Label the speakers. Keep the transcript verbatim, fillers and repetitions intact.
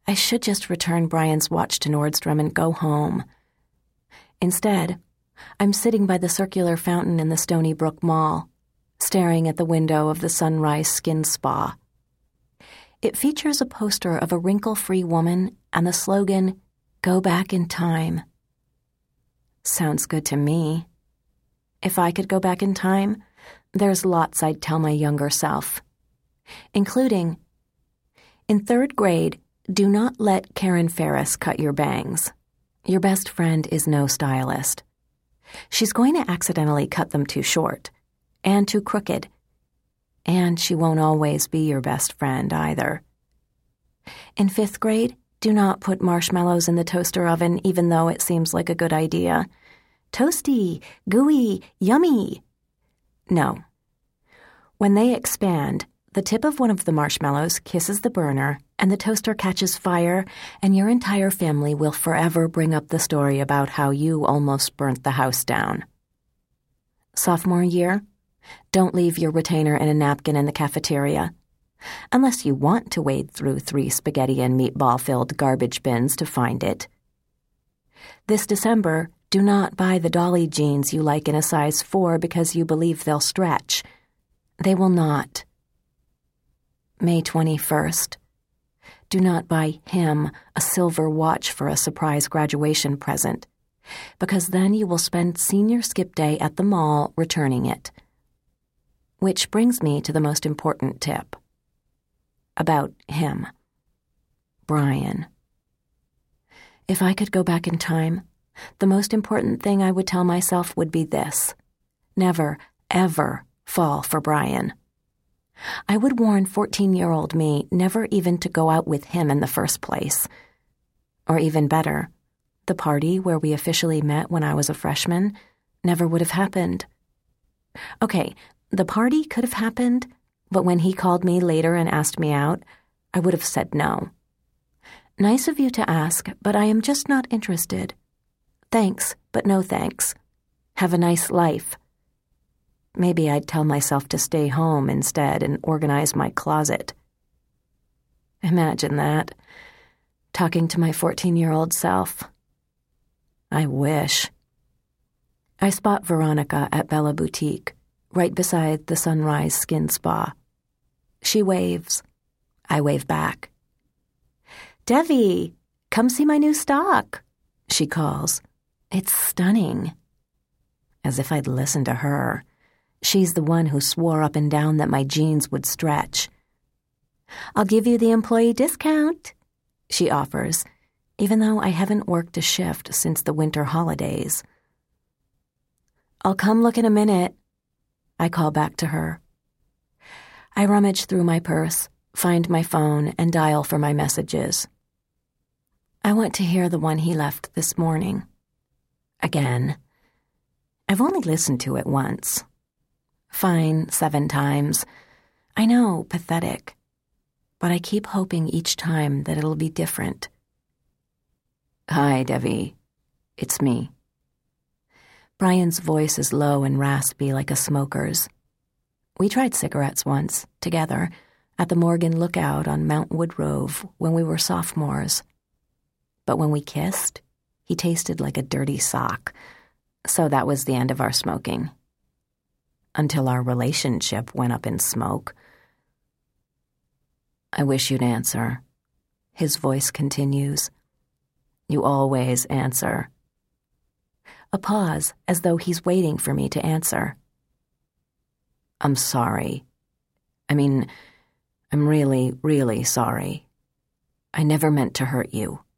Speaker 1: I should just return Brian's watch to Nordstrom and go home. Instead, I'm sitting by the circular fountain in the Stony Brook Mall, staring at the window of the Sunrise Skin Spa. It features a poster of a wrinkle-free woman and the slogan, "Go back in time." Sounds good to me. If I could go back in time, there's lots I'd tell my younger self, including, in third grade, do not let Karen Ferris cut your bangs. Your best friend is no stylist. She's going to accidentally cut them too short and too crooked, and she won't always be your best friend either. In fifth grade, do not put marshmallows in the toaster oven even though it seems like a good idea. Toasty, gooey, yummy. No. When they expand, the tip of one of the marshmallows kisses the burner and the toaster catches fire, and your entire family will forever bring up the story about how you almost burnt the house down. Sophomore year, don't leave your retainer in a napkin in the cafeteria, unless you want to wade through three spaghetti and meatball-filled garbage bins to find it. This December, do not buy the Dolly jeans you like in a size four because you believe they'll stretch. They will not. May twenty-first. Do not buy him a silver watch for a surprise graduation present, because then you will spend senior skip day at the mall returning it. Which brings me to the most important tip. About him. Brian. If I could go back in time, the most important thing I would tell myself would be this: never, ever fall for Brian. I would warn fourteen-year-old me never even to go out with him in the first place. Or even better, the party where we officially met when I was a freshman never would have happened. Okay, the party could have happened, but when he called me later and asked me out, I would have said no. Nice of you to ask, but I am just not interested. Thanks, but no thanks. Have a nice life. Maybe I'd tell myself to stay home instead and organize my closet. Imagine that, talking to my fourteen-year-old self. I wish. I spot Veronica at Bella Boutique, right beside the Sunrise Skin Spa. She waves. I wave back. "Devi, come see my new stock," she calls. It's stunning. As if I'd listen to her. She's the one who swore up and down that my jeans would stretch. "I'll give you the employee discount," she offers, even though I haven't worked a shift since the winter holidays. "I'll come look in a minute," I call back to her. I rummage through my purse, find my phone, and dial for my messages. I want to hear the one he left this morning. Again. I've only listened to it once. Fine, seven times. I know, pathetic. But I keep hoping each time that it'll be different. "Hi, Devi. It's me." Brian's voice is low and raspy like a smoker's. We tried cigarettes once, together, at the Morgan Lookout on Mount Woodrove when we were sophomores. But when we kissed, he tasted like a dirty sock, so that was the end of our smoking. Until our relationship went up in smoke. "I wish you'd answer," his voice continues. "You always answer." A pause, as though he's waiting for me to answer. "I'm sorry. I mean, I'm really, really sorry. I never meant to hurt you."